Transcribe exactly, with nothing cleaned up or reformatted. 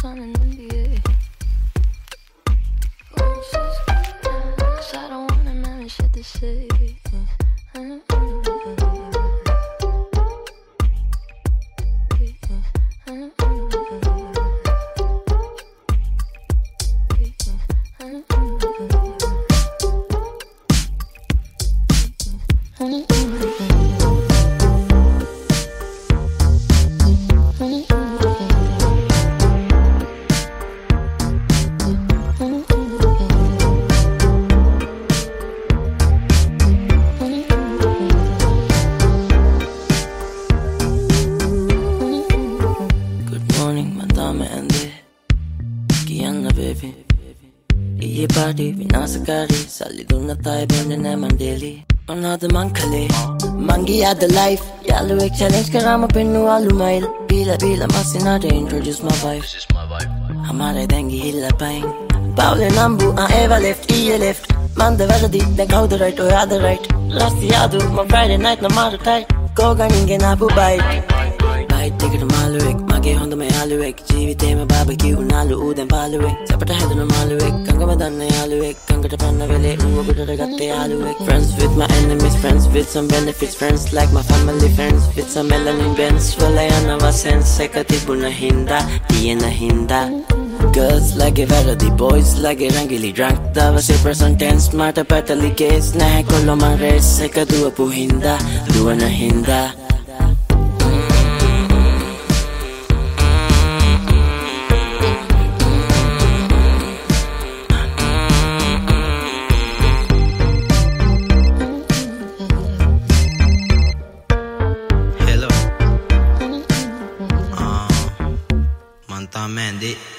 sign an N D A. Cause I don't want him having shit to say. Vinasakari, saliduna tayo bende naman daily. Another man kali, mangi at the life. Yalu ek challenge karama pinu alumail. Bila bila masinade introduce my vibe. This is my vibe. Hamare dengi hilla pain. Paule nambu I ever left, I left. Man the verdi, den kau the right or other right. Rasti yadu, my Friday night na maru tight. Koga ningen abu bite. Bite ticket malu ek, mage honda me alu ek. Jeevite me barbecue nalu uden palu ek. Sapata hedu na malu ek, kanga madanna alu ek. Kanga panna vele uwa gudara gatte alu ek. Friends with my enemies, friends with some benefits. Friends like my family, friends with some melanin bends. Wala yan ava sense, sekatibu na hinda, tiye na hinda. Girls like a verdi, boys like a rangili drunk. Dava se person tense, smarta patali case. Nahe kolo man race, sekadua pu hinda, dua na hinda. Mandy